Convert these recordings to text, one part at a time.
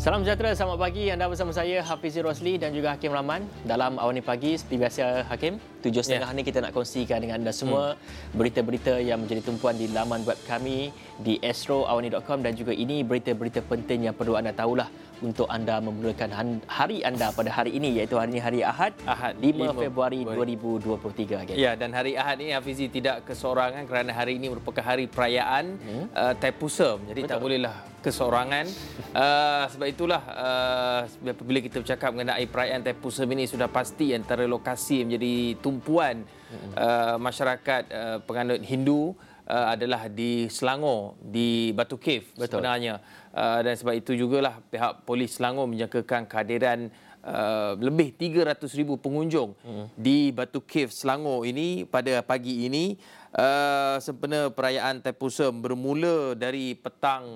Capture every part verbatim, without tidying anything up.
Salam sejahtera, selamat pagi. Anda bersama saya, Hafizi Rosli dan juga Hakim Rahman. Dalam Awal Ni Pagi, seperti biasa Hakim, tujuh setengah Ya. ni kita nak kongsikan dengan anda semua hmm. berita-berita yang menjadi tumpuan di laman web kami di astro awani dot com, dan juga ini berita-berita penting yang perlu anda tahulah untuk anda memulakan hari anda pada hari ini, iaitu hari ini hari Ahad, Ahad lima Februari dua ribu dua puluh tiga. Hakim. Ya, dan hari Ahad ini Hafizi tidak keseorangan kerana hari ini merupakan hari perayaan hmm. uh, Thaipusam. Jadi Betul. tak bolehlah keseorangan. uh, sebab itulah uh, apabila kita bercakap mengenai perayaan Thaipusam ini, sudah pasti antara lokasi yang menjadi tumpuan hmm. uh, masyarakat uh, penganut Hindu uh, adalah di Selangor, di Batu Cave. Betul. Sebenarnya. Uh, dan sebab itu jugalah pihak polis Selangor menjangkakan kehadiran uh, lebih tiga ratus ribu pengunjung hmm. di Batu Cave Selangor ini pada pagi ini, uh, sempena perayaan Thaipusam bermula dari petang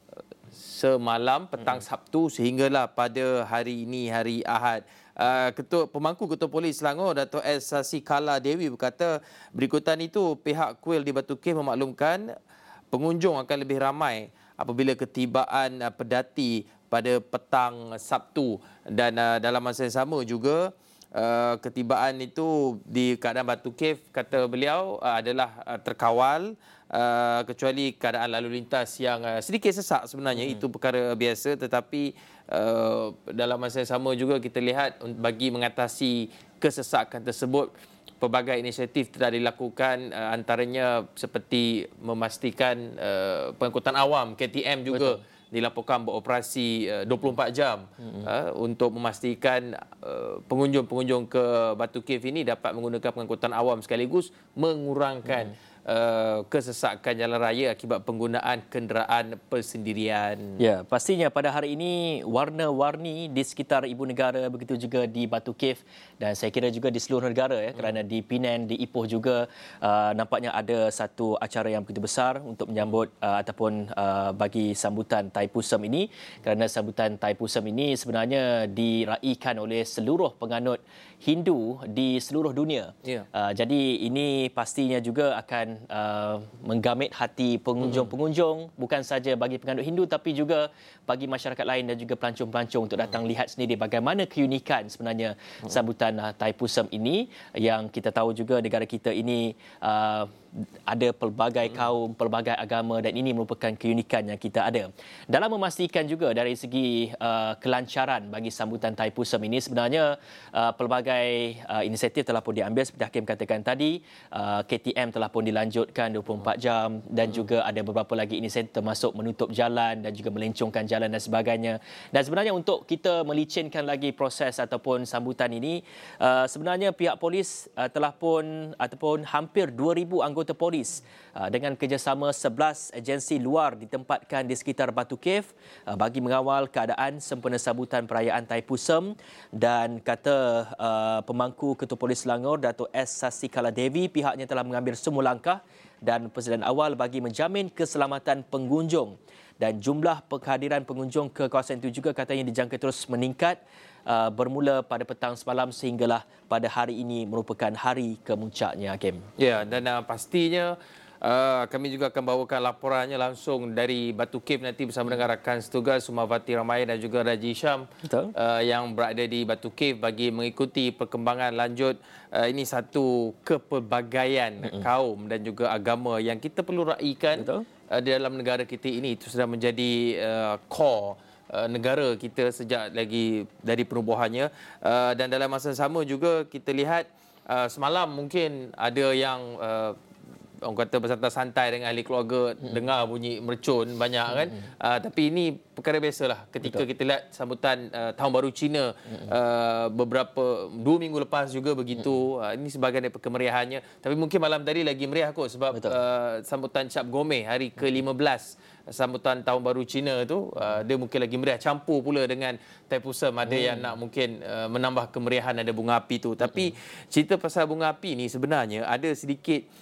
semalam, petang hmm. Sabtu, sehinggalah pada hari ini, hari Ahad. Uh, Ketua Pemangku Ketua Polis Selangor, Dato' S. Sasikala Dewi berkata, berikutan itu pihak kuil di Batu Cave memaklumkan pengunjung akan lebih ramai apabila ketibaan uh, pedati pada petang Sabtu, dan uh, dalam masa yang sama juga uh, ketibaan itu di keadaan Batu Cave, kata beliau, uh, adalah uh, terkawal, uh, kecuali keadaan lalu lintas yang uh, sedikit sesak sebenarnya. Hmm. Itu perkara biasa, tetapi uh, dalam masa yang sama juga kita lihat bagi mengatasi kesesakan tersebut, pelbagai inisiatif telah dilakukan, uh, antaranya seperti memastikan uh, pengangkutan awam K T M juga Betul. dilaporkan beroperasi uh, dua puluh empat jam mm-hmm. uh, untuk memastikan uh, pengunjung-pengunjung ke Batu Cave ini dapat menggunakan pengangkutan awam sekaligus mengurangkan mm-hmm. Uh, kesesakan jalan raya akibat penggunaan kenderaan persendirian. Ya, pastinya pada hari ini warna-warni di sekitar ibu negara, begitu juga di Batu Cave, dan saya kira juga di seluruh negara ya, hmm. kerana di Penang, di Ipoh juga uh, nampaknya ada satu acara yang begitu besar untuk menyambut uh, ataupun uh, bagi sambutan Thaipusam ini, kerana sambutan Thaipusam ini sebenarnya diraikan oleh seluruh penganut Hindu di seluruh dunia. Yeah. Uh, jadi ini pastinya juga akan uh, menggamit hati pengunjung-pengunjung, mm-hmm. bukan saja bagi penganut Hindu tapi juga bagi masyarakat lain dan juga pelancong-pelancong untuk datang mm-hmm. lihat sendiri bagaimana keunikan sebenarnya mm-hmm. sambutan uh, Thaipusam ini, yang kita tahu juga negara kita ini uh, ada pelbagai kaum, pelbagai agama, dan ini merupakan keunikan yang kita ada. Dalam memastikan juga dari segi uh, kelancaran bagi sambutan Thaipusam ini, sebenarnya uh, pelbagai uh, inisiatif telah pun diambil seperti Hakim katakan tadi. uh, K T M telah pun dilanjutkan dua puluh empat jam, dan juga ada beberapa lagi inisiatif termasuk menutup jalan dan juga melencongkan jalan dan sebagainya. Dan sebenarnya untuk kita melicinkan lagi proses ataupun sambutan ini, uh, sebenarnya pihak polis uh, telah pun ataupun hampir dua ribu anggota polis uh, dengan kerjasama sebelas agensi luar ditempatkan di sekitar Batu Cave uh, bagi mengawal keadaan sempena sambutan perayaan Thaipusam. Dan kata uh, Pemangku Ketua Polis Selangor, Dato' S. Sasikala Dewi, pihaknya telah mengambil semua langkah dan persediaan awal bagi menjamin keselamatan pengunjung, dan jumlah kehadiran pengunjung ke kawasan itu juga katanya dijangka terus meningkat uh, bermula pada petang semalam sehinggalah pada hari ini merupakan hari kemuncaknya, Hakim. Ya, dan uh, pastinya uh, kami juga akan bawakan laporannya langsung dari Batu Cave nanti bersama dengan rakan setugas Sumawati Ramaya dan juga Raji Syam uh, yang berada di Batu Cave bagi mengikuti perkembangan lanjut. Uh, ini satu kepelbagaian mm-hmm. kaum dan juga agama yang kita perlu raikan uh, di dalam negara kita ini. Itu sudah menjadi uh, core uh, negara kita sejak lagi dari penubuhannya. Uh, dan dalam masa sama juga kita lihat uh, semalam mungkin ada yang uh, orang kata bersantai-santai dengan ahli keluarga, hmm. dengar bunyi mercun banyak kan. Hmm. Uh, tapi ini perkara biasalah ketika Betul. kita lihat sambutan uh, Tahun Baru Cina hmm. uh, beberapa dua minggu lepas juga begitu. Hmm. Uh, ini sebahagian dari kemeriahannya. Tapi mungkin malam tadi lagi meriah kot sebab uh, sambutan Cap Gomeh hari ke lima belas sambutan Tahun Baru Cina tu, uh, dia mungkin lagi meriah, campur pula dengan Thaipusam. Ada hmm. yang nak mungkin uh, menambah kemeriahan, ada bunga api tu. Tapi hmm. cerita pasal bunga api ni sebenarnya ada sedikit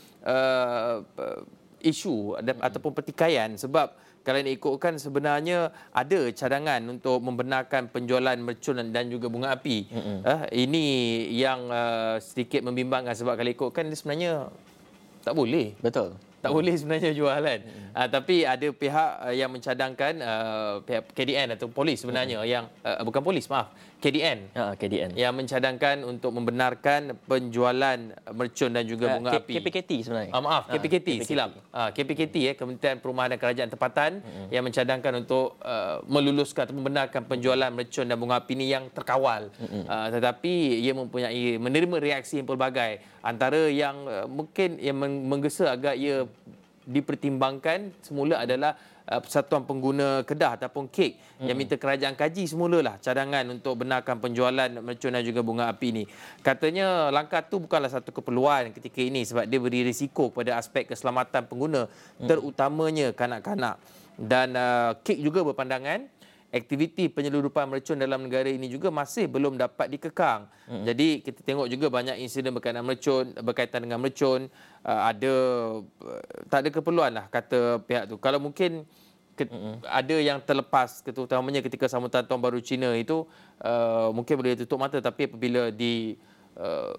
Uh, isu ada, hmm. ataupun pertikaian, sebab kalau nak ikutkan sebenarnya ada cadangan untuk membenarkan penjualan mercun dan juga bunga api. Hmm. Uh, ini yang uh, sedikit membimbangkan sebab kalau ikutkan dia sebenarnya tak boleh. Betul. tak hmm. boleh sebenarnya jual kan. Hmm. Uh, tapi ada pihak uh, yang mencadangkan uh, pihak K D N atau polis sebenarnya hmm. yang uh, bukan polis maaf K D N. Ha, K D N. Yang mencadangkan untuk membenarkan penjualan mercun dan juga bunga uh, api. K P K T sebenarnya. Uh, maaf, K P K T, uh, silap. Uh, K P K T eh Kementerian Perumahan dan Kerajaan Tempatan hmm. yang mencadangkan untuk uh, meluluskan atau membenarkan penjualan mercun dan bunga api ini yang terkawal. Hmm. Uh, tetapi ia mempunyai menerima reaksi yang pelbagai. Antara yang uh, mungkin yang menggesa agak ia dipertimbangkan semula adalah uh, Persatuan Pengguna Kedah ataupun K E K hmm. yang minta kerajaan kaji semulalah cadangan untuk benarkan penjualan mercun dan juga bunga api ini. Katanya langkah itu bukanlah satu keperluan ketika ini sebab dia beri risiko kepada aspek keselamatan pengguna hmm. terutamanya kanak-kanak. Dan uh, K E K juga berpandangan aktiviti penyeludupan mercun dalam negara ini juga masih belum dapat dikekang. Hmm. Jadi kita tengok juga banyak insiden berkaitan mercun, berkaitan dengan mercun, uh, ada uh, tak ada keperluan lah kata pihak tu. Kalau mungkin ke, hmm. ada yang terlepas, terutamanya ketika sambutan Tahun Baru Cina itu uh, mungkin boleh tutup mata, tapi apabila di uh,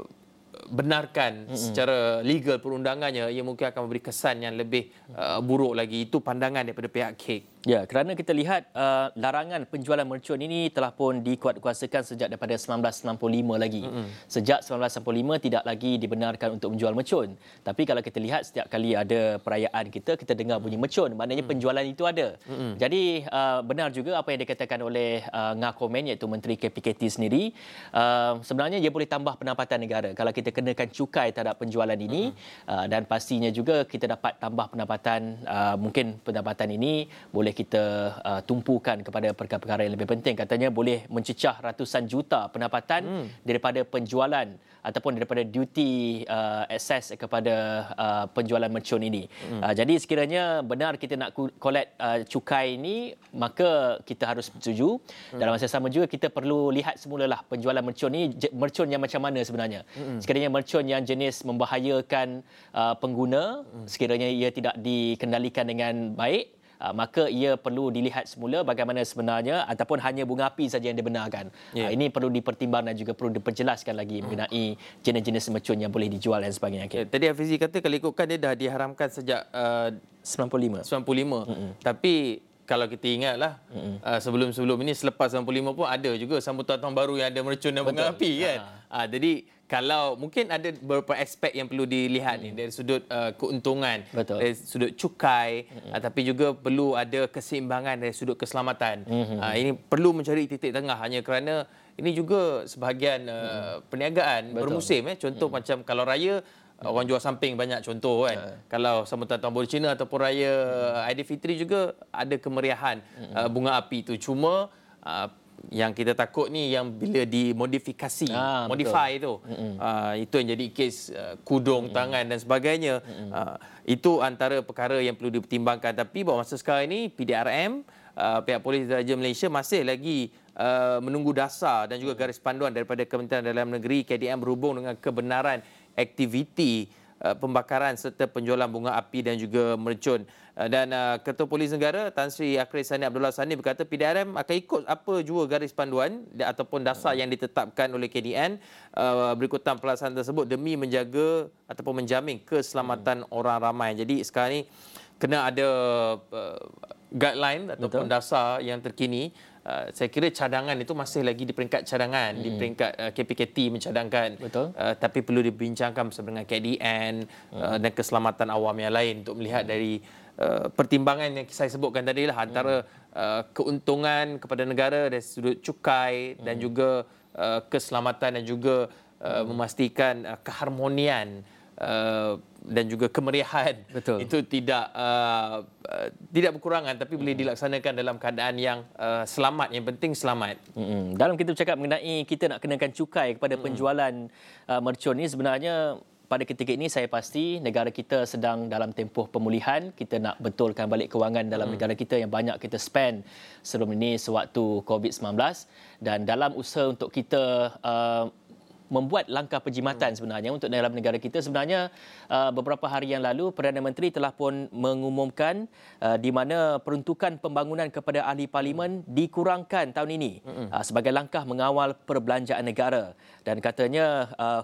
benarkan mm-hmm. secara legal perundangannya, ia mungkin akan memberi kesan yang lebih uh, buruk lagi. Itu pandangan daripada pihak K E K. Ya, kerana kita lihat uh, larangan penjualan mercun ini telah pun dikuatkuasakan sejak daripada seribu sembilan ratus enam puluh lima lagi. Mm-hmm. Sejak seribu sembilan ratus enam puluh lima tidak lagi dibenarkan untuk menjual mercun. Tapi kalau kita lihat setiap kali ada perayaan kita, kita dengar bunyi mercun, maknanya mm-hmm. penjualan itu ada. Mm-hmm. Jadi uh, benar juga apa yang dikatakan oleh uh, Ngakomen iaitu Menteri K P K T sendiri. Uh, sebenarnya ia boleh tambah pendapatan negara kalau kita kenakan cukai terhadap penjualan ini mm-hmm. uh, dan pastinya juga kita dapat tambah pendapatan, uh, mungkin pendapatan ini boleh kita uh, tumpukan kepada perkara-perkara yang lebih penting. Katanya boleh mencecah ratusan juta pendapatan hmm. daripada penjualan ataupun daripada duty uh, access kepada uh, penjualan mercun ini. Hmm. Uh, jadi sekiranya benar kita nak collect uh, cukai ini, maka kita harus setuju. Hmm. Dalam masa sama juga kita perlu lihat semulalah penjualan mercun ini, mercun yang macam mana sebenarnya. Hmm. Sekiranya mercun yang jenis membahayakan uh, pengguna, hmm. sekiranya ia tidak dikendalikan dengan baik, Uh, maka ia perlu dilihat semula bagaimana sebenarnya, ataupun hanya bunga api saja yang dibenarkan. Yeah. Uh, ini perlu dipertimbangkan dan juga perlu diperjelaskan lagi mengenai jenis-jenis mercun yang boleh dijual dan sebagainya. Okay. Yeah, tadi Hafizi kata kalau ikutkan dia dah diharamkan sejak uh, sembilan puluh lima. sembilan puluh lima. Mm-hmm. Tapi kalau kita ingatlah mm-hmm. uh, sebelum-sebelum ini selepas sembilan puluh lima pun ada juga sambutan tahun baru yang ada mercun dan bunga api kan. Ha. Uh, jadi kalau mungkin ada beberapa aspek yang perlu dilihat hmm. ni dari sudut uh, keuntungan, betul. Dari sudut cukai, hmm. uh, tapi juga perlu ada keseimbangan dari sudut keselamatan. Hmm. Uh, ini perlu mencari titik tengah, hanya kerana ini juga sebahagian uh, hmm. perniagaan betul. Bermusim. Eh. Contoh hmm. macam kalau raya, hmm. orang jual samping banyak contoh kan. Hmm. Kalau sambutan Tahun Baru Cina ataupun raya hmm. Aidilfitri juga ada kemeriahan hmm. uh, bunga api itu. Cuma uh, yang kita takut ni yang bila dimodifikasi, ah, modify betul. tu, mm-hmm. uh, itu yang jadi kes uh, kudung mm-hmm. tangan dan sebagainya. Mm-hmm. Uh, itu antara perkara yang perlu dipertimbangkan. Tapi bahawa masa sekarang ini P D R M, uh, pihak Polis Diraja Malaysia masih lagi uh, menunggu dasar dan juga garis panduan daripada Kementerian Dalam Negeri K D M berhubung dengan kebenaran aktiviti uh, pembakaran serta penjualan bunga api dan juga mercun. Dan uh, Ketua Polis Negara Tan Sri Akris Sani Abdullah Sani berkata P D R M akan ikut apa jua garis panduan ataupun dasar yang ditetapkan oleh K D N uh, berikutan pelaksanaan tersebut demi menjaga ataupun menjamin keselamatan hmm. orang ramai. Jadi sekarang ni kena ada uh, guideline ataupun betul. Dasar yang terkini. Uh, saya kira cadangan itu masih lagi di peringkat cadangan, hmm. di peringkat uh, K P K T mencadangkan. Betul. Uh, tapi perlu dibincangkan bersama dengan K D N hmm. uh, dan keselamatan awam yang lain untuk melihat hmm. dari uh, pertimbangan yang saya sebutkan tadi lah, antara hmm. uh, keuntungan kepada negara dari sudut cukai hmm. dan juga uh, keselamatan dan juga uh, hmm. memastikan uh, keharmonian Uh, dan juga kemeriahan. Betul. Itu tidak uh, uh, tidak berkurangan, tapi mm. boleh dilaksanakan dalam keadaan yang uh, selamat. Yang penting selamat. Mm-hmm. Dalam kita bercakap mengenai kita nak kenakan cukai kepada mm. penjualan uh, mercun ni, sebenarnya pada ketika ini saya pasti negara kita sedang dalam tempoh pemulihan. Kita nak betulkan balik kewangan dalam mm. negara kita yang banyak kita spend sebelum ini sewaktu covid sembilan belas, dan dalam usaha untuk kita uh, membuat langkah penjimatan sebenarnya untuk dalam negara kita. Sebenarnya uh, beberapa hari yang lalu Perdana Menteri telah pun mengumumkan uh, di mana peruntukan pembangunan kepada ahli parlimen dikurangkan tahun ini uh, sebagai langkah mengawal perbelanjaan negara, dan katanya uh, ke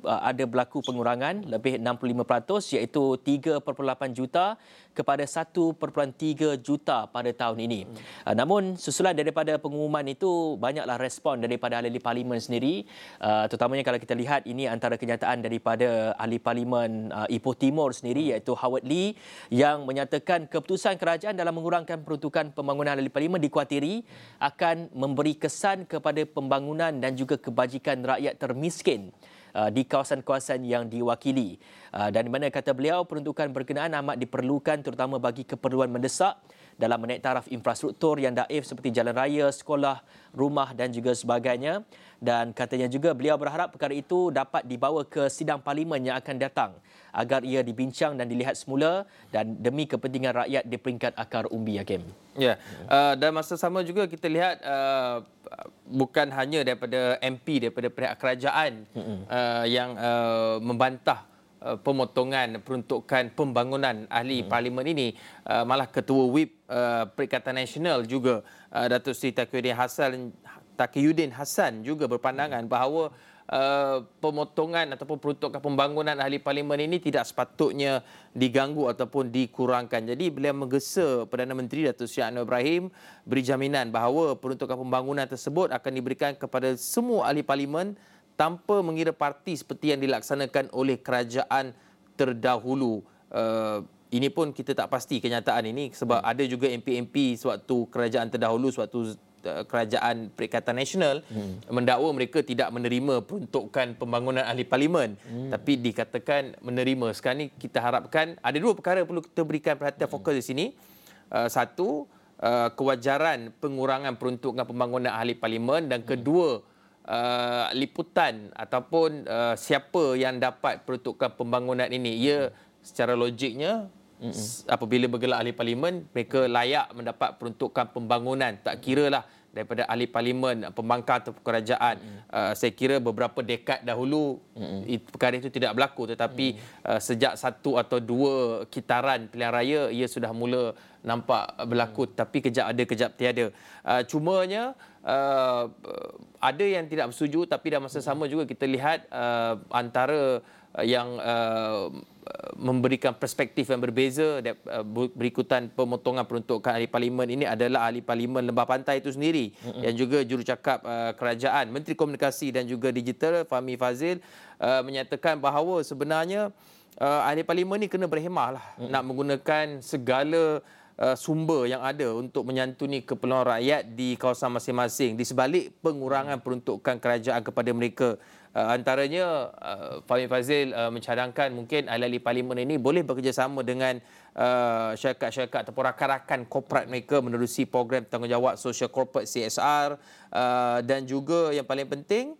uh, ada berlaku pengurangan lebih enam puluh lima peratus iaitu tiga perpuluhan lapan juta kepada satu perpuluhan tiga juta pada tahun ini. Hmm. Uh, namun susulan daripada pengumuman itu banyaklah respon daripada ahli parlimen sendiri, uh, terutamanya kalau kita lihat ini antara kenyataan daripada ahli parlimen uh, Ipoh Timur sendiri iaitu Howard Lee yang menyatakan keputusan kerajaan dalam mengurangkan peruntukan pembangunan ahli parlimen dikuatiri akan memberi kesan kepada pembangunan dan juga kebajikan rakyat termiskin uh, di kawasan-kawasan yang diwakili. Uh, dan di mana kata beliau peruntukan berkenaan amat diperlukan terutama bagi keperluan mendesak dalam menaik taraf infrastruktur yang daif seperti jalan raya, sekolah, rumah dan juga sebagainya. Dan katanya juga beliau berharap perkara itu dapat dibawa ke sidang parlimen yang akan datang agar ia dibincang dan dilihat semula dan demi kepentingan rakyat di peringkat akar umbi, Hakim. Ya, uh, dan masa sama juga kita lihat uh, bukan hanya daripada M P daripada pihak kerajaan uh, yang uh, membantah uh, pemotongan peruntukan pembangunan ahli hmm. parlimen ini, uh, malah Ketua Whip uh, Perikatan Nasional juga uh, Datuk Seri Taqiyuddin Hassan Taqiyuddin Hassan juga berpandangan bahawa Uh, pemotongan ataupun peruntukan pembangunan ahli parlimen ini tidak sepatutnya diganggu ataupun dikurangkan. Jadi beliau menggesa Perdana Menteri Datuk Seri Anwar Ibrahim beri jaminan bahawa peruntukan pembangunan tersebut akan diberikan kepada semua ahli parlimen tanpa mengira parti seperti yang dilaksanakan oleh kerajaan terdahulu. Uh, ini pun kita tak pasti kenyataan ini sebab ada juga M P M P sewaktu kerajaan terdahulu, sewaktu Kerajaan Perikatan Nasional hmm. mendakwa mereka tidak menerima peruntukan pembangunan ahli parlimen, hmm. tapi dikatakan menerima. Sekarang ni kita harapkan ada dua perkara perlu kita berikan perhatian fokus hmm. di sini. Uh, satu, uh, kewajaran pengurangan peruntukan pembangunan ahli parlimen, dan kedua, uh, liputan ataupun uh, siapa yang dapat peruntukan pembangunan ini. Ia secara logiknya Mm-mm. apabila bergelar ahli parlimen, mereka layak mendapat peruntukan pembangunan. Tak kiralah daripada ahli parlimen, pembangkang atau kerajaan. Uh, saya kira beberapa dekad dahulu it, perkara itu tidak berlaku, tetapi uh, sejak satu atau dua kitaran pilihan raya ia sudah mula nampak berlaku, mm. tapi kejap ada kejap tiada. Uh, cumanya uh, ada yang tidak bersetuju, tapi dalam masa sama juga kita lihat uh, antara yang uh, memberikan perspektif yang berbeza uh, berikutan pemotongan peruntukan ahli parlimen ini adalah ahli parlimen Lembah Pantai itu sendiri, mm-hmm. yang juga jurucakap uh, kerajaan, Menteri Komunikasi dan juga Digital Fahmi Fadzil uh, menyatakan bahawa sebenarnya uh, ahli parlimen ini kena berhemah lah, mm-hmm. nak menggunakan segala uh, sumber yang ada untuk menyantuni keperluan rakyat di kawasan masing-masing di sebalik pengurangan peruntukan kerajaan kepada mereka. Uh, antaranya uh, Fahmi Fadzil uh, mencadangkan mungkin ahli-ahli parlimen ini boleh bekerjasama dengan uh, syarikat-syarikat ataupun rakan-rakan korporat mereka menerusi program tanggungjawab social corporate C S R, uh, dan juga yang paling penting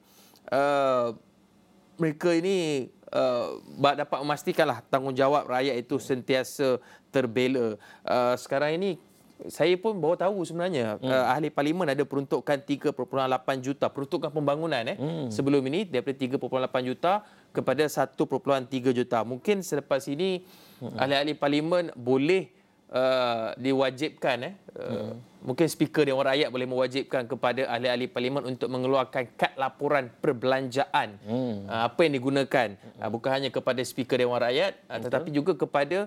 uh, mereka ini uh, dapat memastikanlah tanggungjawab rakyat itu sentiasa terbela. Uh, sekarang ini saya pun baru tahu sebenarnya hmm. uh, ahli parlimen ada peruntukan tiga perpuluhan lapan juta peruntukan pembangunan eh hmm. sebelum ini daripada tiga perpuluhan lapan juta kepada satu perpuluhan tiga juta. Mungkin selepas ini hmm. ahli-ahli parlimen boleh uh, diwajibkan eh uh, hmm. mungkin speaker Dewan Rakyat boleh mewajibkan kepada ahli-ahli parlimen untuk mengeluarkan kad laporan perbelanjaan hmm. uh, apa yang digunakan, hmm. uh, bukan hanya kepada speaker Dewan Rakyat uh, tetapi juga kepada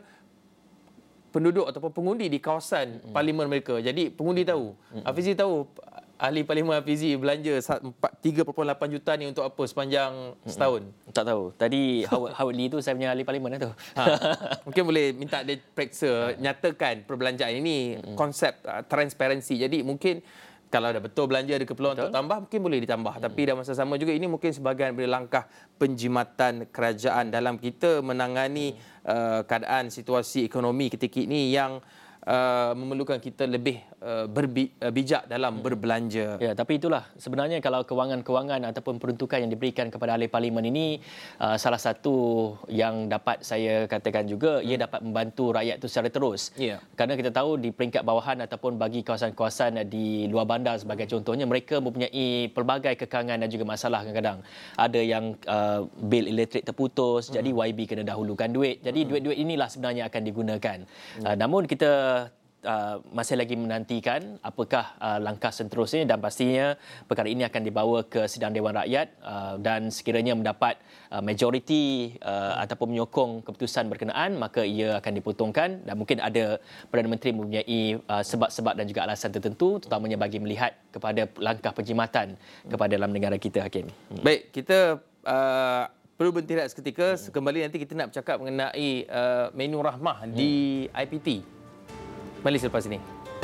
penduduk ataupun pengundi di kawasan mm. parlimen mereka. Jadi pengundi tahu. Mm. Hafizi tahu ahli parlimen Hafizi belanja tiga perpuluhan lapan juta ni untuk apa sepanjang mm. setahun? Tak tahu. Tadi Howard, Howard Lee tu saya punya ahli parlimen lah tu. Ha. Mungkin boleh minta dia periksa, nyatakan perbelanjaan ini mm. konsep uh, transparansi. Jadi mungkin kalau dah betul belanja ada keperluan betul. Untuk tambah, mungkin boleh ditambah. Hmm. Tapi dalam masa sama juga ini mungkin sebahagian dari langkah penjimatan kerajaan dalam kita menangani hmm. uh, keadaan situasi ekonomi ketika ini yang uh, memerlukan kita lebih uh, berbijak dalam hmm. berbelanja. Ya, tapi itulah sebenarnya kalau kewangan-kewangan ataupun peruntukan yang diberikan kepada ahli parlimen ini uh, salah satu yang dapat saya katakan juga hmm. ia dapat membantu rakyat itu secara terus. Yeah. Kerana kita tahu di peringkat bawahan ataupun bagi kawasan-kawasan di luar bandar sebagai contohnya, mereka mempunyai pelbagai kekangan dan juga masalah kadang-kadang. Ada yang uh, bil elektrik terputus, hmm. jadi Y B kena dahulukan duit. Jadi hmm. duit-duit inilah sebenarnya akan digunakan. Hmm. Uh, namun kita uh, masih lagi menantikan apakah uh, langkah seterusnya dan pastinya perkara ini akan dibawa ke sidang Dewan Rakyat uh, dan sekiranya mendapat uh, majoriti uh, ataupun menyokong keputusan berkenaan, maka ia akan dipotongkan dan mungkin ada Perdana Menteri mempunyai uh, sebab-sebab dan juga alasan tertentu, terutamanya bagi melihat kepada langkah penjimatan kepada dalam negara kita, Hakim. Hmm. Baik, kita uh, perlu berhenti seketika. Kembali nanti kita nak bercakap mengenai uh, menu rahmah hmm. di I P T. Kembali selepas ini.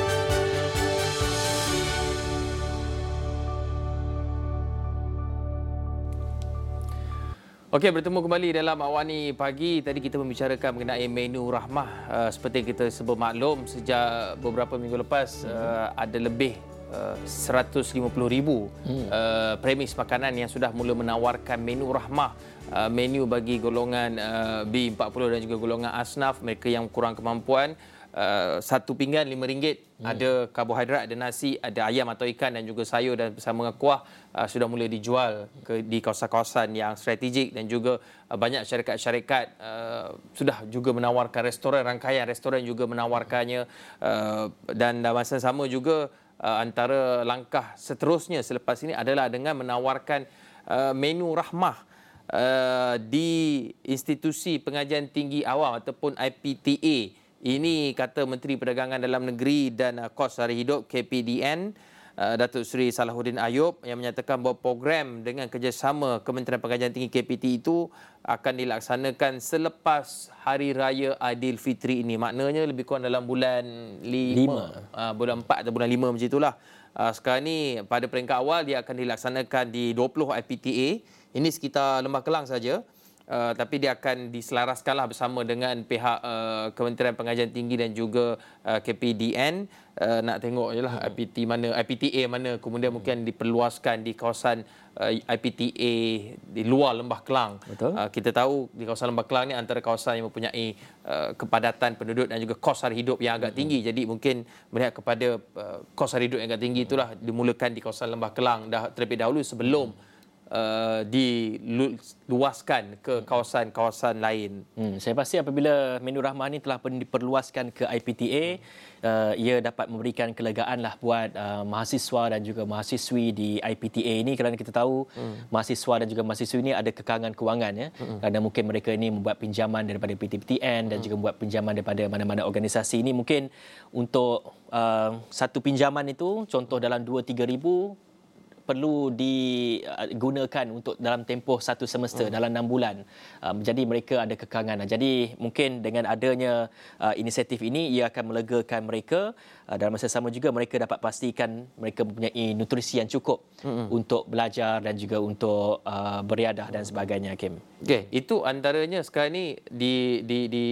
Okey, bertemu kembali dalam Awani Pagi. Tadi kita membicarakan mengenai menu rahmah. Uh, seperti yang kita sebut maklum, sejak beberapa minggu lepas hmm. uh, ada lebih uh, seratus lima puluh ribu hmm. uh, premis makanan yang sudah mula menawarkan menu rahmah. Uh, menu bagi golongan uh, B empat puluh dan juga golongan asnaf, mereka yang kurang kemampuan. Uh, satu pinggan lima ringgit, hmm. ada karbohidrat, ada nasi, ada ayam atau ikan dan juga sayur dan bersama dengan kuah uh, sudah mula dijual ke, di kawasan-kawasan yang strategik dan juga uh, banyak syarikat-syarikat uh, sudah juga menawarkan restoran, rangkaian restoran juga menawarkannya uh, dan dalam masa sama juga uh, antara langkah seterusnya selepas ini adalah dengan menawarkan uh, menu rahmah uh, di institusi pengajian tinggi awam ataupun I P T A. Ini kata Menteri Perdagangan Dalam Negeri dan Kos Sara Hidup K P D N, uh, Datuk Seri Salahuddin Ayub, yang menyatakan bahawa program dengan kerjasama Kementerian Pengajian Tinggi K P T itu akan dilaksanakan selepas Hari Raya Aidilfitri ini. Maknanya lebih kurang dalam bulan lima, uh, bulan empat atau bulan lima macam itulah. Uh, sekarang ni pada peringkat awal dia akan dilaksanakan di dua puluh I P T A. Ini sekitar Lembah Kelang saja. Uh, tapi dia akan diselaraskanlah bersama dengan pihak uh, Kementerian Pengajian Tinggi dan juga uh, K P D N. Uh, nak tengok je lah hmm. I P T mana, I P T A mana, kemudian hmm. mungkin diperluaskan di kawasan uh, I P T A di luar Lembah Kelang. Uh, kita tahu di kawasan Lembah Kelang ni antara kawasan yang mempunyai uh, kepadatan penduduk dan juga kos sara hidup yang agak hmm. tinggi. Jadi mungkin melihat kepada uh, kos sara hidup yang agak tinggi itulah dimulakan di kawasan Lembah Kelang dah terlebih dahulu sebelum hmm. Uh, diluaskan ke kawasan-kawasan lain. Hmm, saya pasti apabila menu rahmah ini telah diperluaskan ke I P T A, uh, ia dapat memberikan kelegaan lah buat uh, mahasiswa dan juga mahasiswi di I P T A ini, kerana kita tahu hmm. mahasiswa dan juga mahasiswi ini ada kekangan kewangan ya. Hmm. Kerana mungkin mereka ini membuat pinjaman daripada P T P T N dan hmm. juga membuat pinjaman daripada mana-mana organisasi. Ini mungkin untuk uh, satu pinjaman itu, contoh dalam dua tiga ribu, perlu digunakan untuk dalam tempoh satu semester, hmm. dalam enam bulan. Um, jadi mereka ada kekangan. Jadi mungkin dengan adanya uh, inisiatif ini, ia akan melegakan mereka. Uh, dalam masa sama juga mereka dapat pastikan mereka mempunyai nutrisi yang cukup hmm. untuk belajar dan juga untuk uh, beriadah dan sebagainya, Hakim. Okey, itu antaranya sekarang ni di di di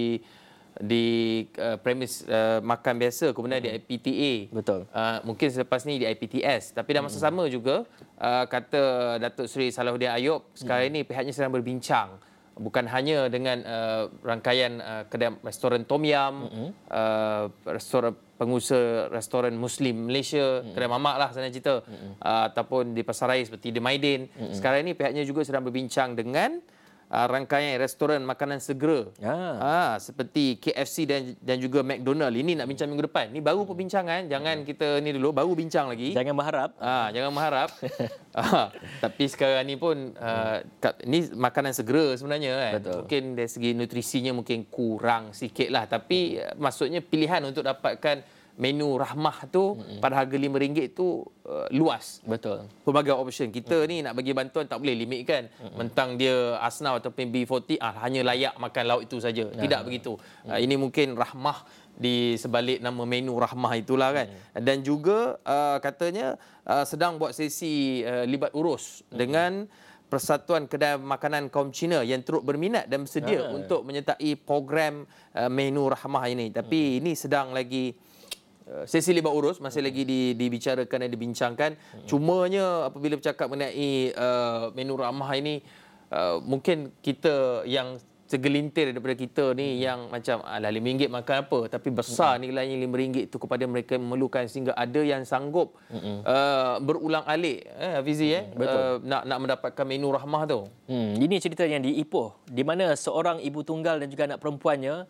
di uh, premis uh, makan biasa, kemudian hmm. di I P T A. Betul. Uh, mungkin selepas ni di I P T S. Tapi dalam masa hmm. sama juga, uh, kata Datuk Seri Salahuddin Ayub, sekarang hmm. ini pihaknya sedang berbincang. Bukan hanya dengan uh, rangkaian uh, kedai restoran Tom Yum, hmm. uh, restoran pengusaha restoran Muslim Malaysia, hmm. kedai mamak lah sana cerita, hmm. uh, ataupun di Pasaraya seperti The Maidin. Hmm. Sekarang ini pihaknya juga sedang berbincang dengan Uh, rangkaian restoran makanan segera ah. uh, seperti K F C dan dan juga McDonald. Ini nak bincang minggu depan. Ini baru perbincangan, jangan kita ni dulu baru bincang lagi. Jangan berharap. Ah, uh, jangan berharap. uh, tapi sekarang ni pun uh, ni makanan segera sebenarnya kan. Betul. Mungkin dari segi nutrisinya mungkin kurang sikitlah, tapi uh, maksudnya pilihan untuk dapatkan menu rahmah tu mm-hmm. pada harga lima ringgit tu uh, luas. Betul. Pelbagai option. Kita mm-hmm. ni nak bagi bantuan tak boleh limit kan. Mm-hmm. Mentang dia asnaf ataupun B empat puluh ah, hanya layak makan lauk itu saja. Nah. Tidak begitu. Mm-hmm. Uh, ini mungkin rahmah di sebalik nama menu rahmah itulah kan. Mm-hmm. Dan juga uh, katanya uh, sedang buat sesi uh, libat urus mm-hmm. dengan Persatuan Kedai Makanan Kaum Cina yang turut berminat dan bersedia ah. untuk menyertai program uh, menu rahmah ini. Tapi mm-hmm. ini sedang lagi sesi libat urus, masih lagi di, dibicarakan dan dibincangkan. Hmm. Cumanya apabila bercakap mengenai uh, menu rahmah ini, uh, mungkin kita yang segelintir daripada kita ni hmm. yang macam alah lima ringgit makan apa, tapi besar hmm. nilainya lima ringgit itu kepada mereka yang memerlukan, sehingga ada yang sanggup hmm. uh, berulang alik eh Hafizi eh hmm. uh, nak nak mendapatkan menu rahmah tu. Hmm. Ini cerita yang di Ipoh, di mana seorang ibu tunggal dan juga anak perempuannya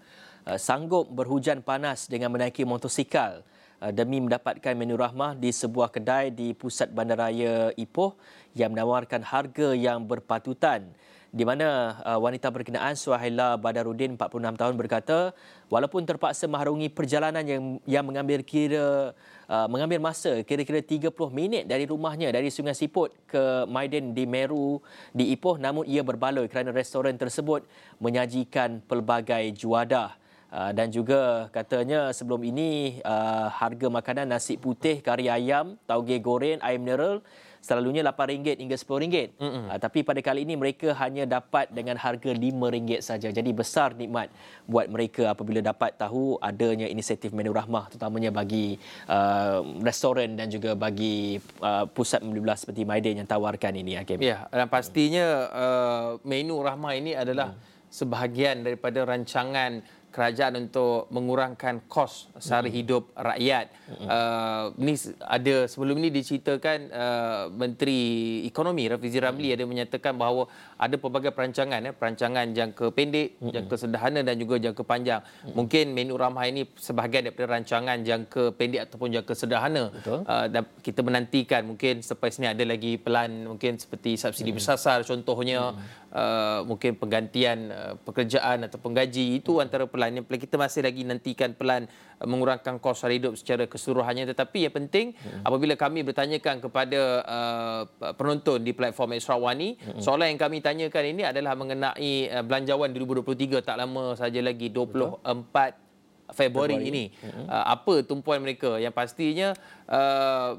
uh, sanggup berhujan panas dengan menaiki motosikal uh, demi mendapatkan menu rahmah di sebuah kedai di pusat bandaraya Ipoh yang menawarkan harga yang berpatutan. Di mana uh, wanita berkenaan Suhaila Badarudin empat puluh enam tahun berkata walaupun terpaksa mengharungi perjalanan yang yang mengambil kira uh, mengambil masa kira-kira tiga puluh minit dari rumahnya dari Sungai Siput ke Maidin di Meru di Ipoh, namun ia berbaloi kerana restoran tersebut menyajikan pelbagai juadah. Uh, dan juga katanya sebelum ini uh, harga makanan nasi putih, kari ayam, tauge goreng, air mineral selalunya lapan ringgit hingga sepuluh ringgit. Uh, tapi pada kali ini mereka hanya dapat dengan harga lima ringgit saja. Jadi besar nikmat buat mereka apabila dapat tahu adanya inisiatif menu rahmah terutamanya bagi uh, restoran dan juga bagi uh, pusat membeli belah seperti Maidin yang tawarkan ini, Hakim. Ya, dan pastinya uh, menu rahmah ini adalah hmm. sebahagian daripada rancangan kerajaan untuk mengurangkan kos sara hidup rakyat. Uh, ini ada sebelum ini diceritakan uh, Menteri Ekonomi Rafizi Ramli ada menyatakan bahawa ada pelbagai perancangan, ya, perancangan jangka pendek, jangka sederhana dan juga jangka panjang. Mungkin menu rahmah ini sebahagian daripada rancangan jangka pendek ataupun jangka sederhana. Uh, dan kita menantikan mungkin selepas ini ada lagi pelan mungkin seperti subsidi bersasar contohnya, uh, mungkin penggantian uh, pekerjaan ataupun gaji, itu antara pelan. Yang kita masih lagi nantikan pelan mengurangkan kos sara hidup secara keseluruhannya. Tetapi yang penting hmm. apabila kami bertanyakan kepada uh, penonton di platform Extra One ni, hmm. soalan yang kami tanyakan ini adalah mengenai uh, belanjawan dua ribu dua puluh tiga, tak lama saja lagi, dua puluh empat Februari ini. Hmm. Uh, apa tumpuan mereka? Yang pastinya uh,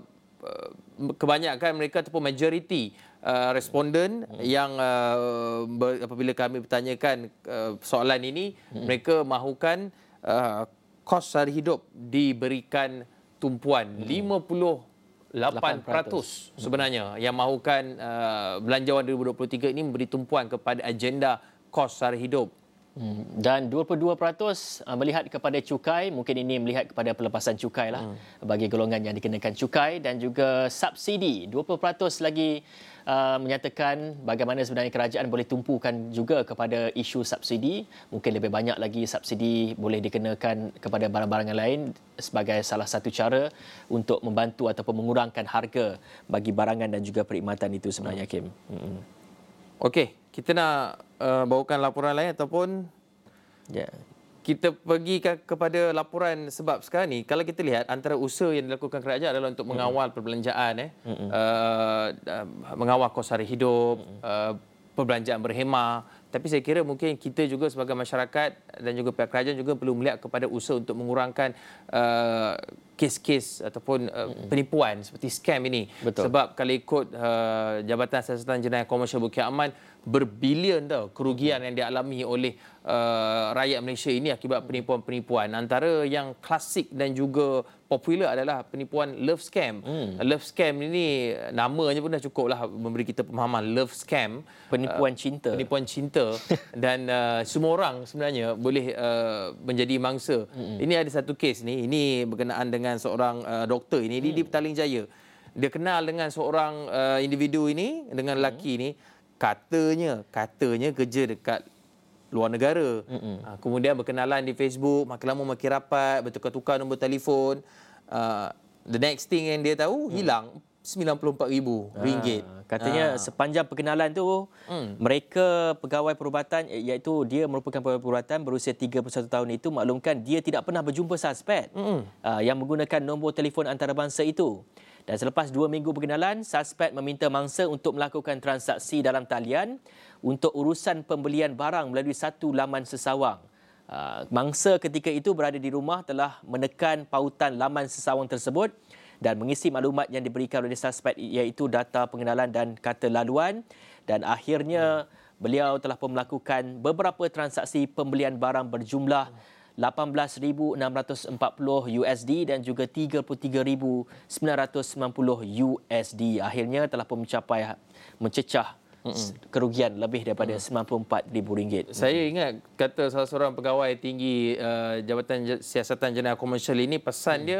kebanyakan mereka ataupun majoriti Uh, responden hmm. yang uh, ber, apabila kami bertanyakan uh, soalan ini, hmm. mereka mahukan uh, kos sara hidup diberikan tumpuan hmm. lima puluh lapan peratus sebenarnya, yang mahukan uh, belanjawan dua ribu dua puluh tiga ini memberi tumpuan kepada agenda kos sara hidup. Hmm. Dan dua puluh dua peratus melihat kepada cukai, mungkin ini melihat kepada pelepasan cukai lah hmm. bagi golongan yang dikenakan cukai, dan juga subsidi dua puluh peratus lagi uh, menyatakan bagaimana sebenarnya kerajaan boleh tumpukan juga kepada isu subsidi. Mungkin lebih banyak lagi subsidi boleh dikenakan kepada barang-barang lain sebagai salah satu cara untuk membantu ataupun mengurangkan harga bagi barangan dan juga perkhidmatan itu sebenarnya, Kim. Hmm. Okey, kita nak uh, bawakan laporan lain ataupun ya. Yeah. Kita pergi ke, kepada laporan, sebab sekarang ni kalau kita lihat antara usaha yang dilakukan kerajaan adalah untuk mengawal mm-hmm. perbelanjaan, eh, mm-hmm. uh, uh, mengawal kos sara hidup, mm-hmm. uh, perbelanjaan berhemah. Tapi saya kira mungkin kita juga sebagai masyarakat dan juga pihak kerajaan juga perlu melihat kepada usaha untuk mengurangkan uh, kes-kes ataupun uh, penipuan seperti scam ini. Betul. Sebab kalau ikut uh, Jabatan Siasatan Jenayah Komersial Bukit Aman, berbilion tau kerugian yang dialami oleh uh, rakyat Malaysia ini akibat penipuan-penipuan. Antara yang klasik dan juga popular adalah penipuan love scam. Hmm. Love scam ini namanya pun dah cukup lah memberi kita pemahaman. Love scam, penipuan uh, cinta. Penipuan cinta dan uh, semua orang sebenarnya boleh uh, menjadi mangsa. Hmm. Ini ada satu kes ni, ini berkenaan dengan seorang uh, doktor ini, hmm. di, di Petaling Jaya. Dia kenal dengan seorang uh, individu ini, dengan lelaki ini. Katanya, katanya kerja dekat luar negara. Mm-hmm. Kemudian berkenalan di Facebook, makin lama makin rapat, bertukar-tukar nombor telefon. Uh, the next thing yang dia tahu, mm. hilang sembilan puluh empat ribu ringgit. Ha, katanya ha. sepanjang perkenalan tu, mm. mereka pegawai perubatan, iaitu dia merupakan pegawai perubatan berusia tiga puluh satu tahun itu, maklumkan dia tidak pernah berjumpa suspek mm. uh, yang menggunakan nombor telefon antarabangsa itu. Dan selepas dua minggu berkenalan, suspek meminta mangsa untuk melakukan transaksi dalam talian untuk urusan pembelian barang melalui satu laman sesawang. Uh, mangsa ketika itu berada di rumah telah menekan pautan laman sesawang tersebut dan mengisi maklumat yang diberikan oleh suspek, iaitu data pengenalan dan kata laluan. Dan akhirnya beliau telah pun melakukan beberapa transaksi pembelian barang berjumlah lapan belas ribu enam ratus empat puluh U S D dan juga tiga puluh tiga ribu sembilan ratus sembilan puluh U S D. Akhirnya telah pun mencapai mencecah Mm-mm. kerugian lebih daripada mm. sembilan puluh empat ribu ringgit. Saya ingat kata salah seorang pegawai tinggi uh, Jabatan Siasatan Jenayah Komersial ini, pesan mm. dia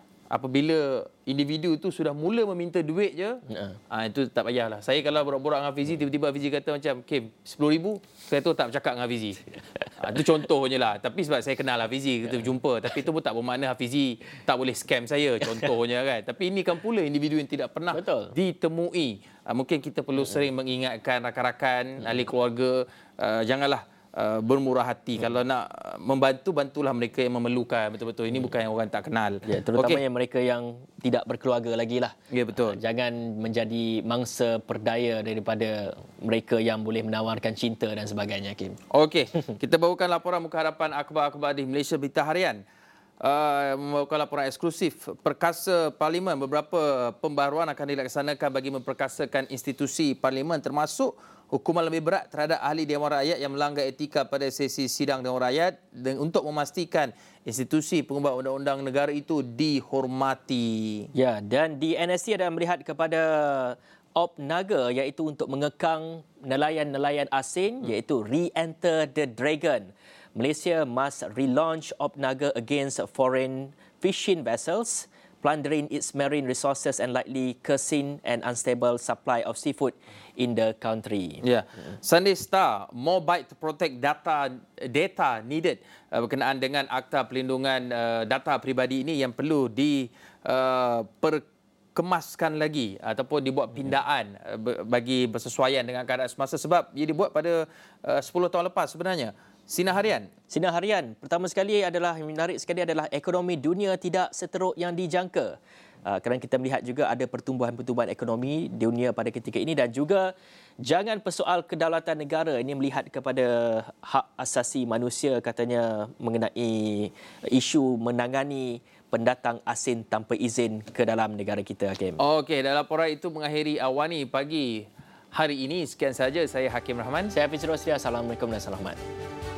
apabila individu tu sudah mula meminta duit je, uh. ah, itu tak payahlah. Saya kalau borak-borak dengan Fizi, tiba-tiba Fizi kata macam, Kim, sepuluh ribu, saya tu tak bercakap dengan Fizi. Ha, itu contohnya lah. Tapi sebab saya kenal Hafizi, kita berjumpa. Tapi itu pun tak bermakna Hafizi tak boleh scam saya, contohnya kan. Tapi ini kan pula individu yang tidak pernah Betul. ditemui. Uh, mungkin kita perlu sering mengingatkan rakan-rakan, ahli keluarga, uh, janganlah Uh, bermurah hati. Hmm. Kalau nak uh, membantu, bantulah mereka yang memerlukan. Betul-betul. Ini bukan yang orang tak kenal. Ya, terutamanya okay. mereka yang tidak berkeluarga lagi lah. Ya, betul. Uh, jangan menjadi mangsa perdaya daripada mereka yang boleh menawarkan cinta dan sebagainya, Kim. Okey. Kita bawakan laporan muka hadapan akhbar-akhbar di Malaysia Berita Harian. Uh, membawakan laporan eksklusif. Perkasa Parlimen, beberapa pembaharuan akan dilaksanakan bagi memperkasakan institusi Parlimen, termasuk hukuman lebih berat terhadap ahli Dewan Rakyat yang melanggar etika pada sesi sidang Dewan Rakyat dan untuk memastikan institusi pengubah undang-undang negara itu dihormati. Ya, dan di N S C ada melihat kepada Op Naga, iaitu untuk mengekang nelayan-nelayan asing, hmm. iaitu Re-Enter the Dragon. Malaysia must relaunch Op Naga against foreign fishing vessels, plundering its marine resources and likely cursing an unstable supply of seafood in the country. Ya, yeah. Sunday Star, more bite to protect data data needed uh, berkenaan dengan Akta Perlindungan uh, Data Peribadi ini yang perlu di uh, per kemaskan lagi ataupun dibuat pindaan uh, bagi bersesuaian dengan keadaan semasa, sebab ia dibuat pada uh, sepuluh tahun lepas sebenarnya. Sinar Harian. Sinar Harian. Pertama sekali adalah, yang menarik sekali adalah ekonomi dunia tidak seteruk yang dijangka. Uh, kerana kita melihat juga ada pertumbuhan-pertumbuhan ekonomi dunia pada ketika ini, dan juga jangan persoal kedaulatan negara. Ini melihat kepada hak asasi manusia, katanya mengenai isu menangani pendatang asing tanpa izin ke dalam negara kita, Hakim. Okey, dan laporan itu mengakhiri Awani pagi hari ini. Sekian saja, saya Hakim Rahman. Saya Hafiz Rosli. Assalamualaikum dan salam hormat.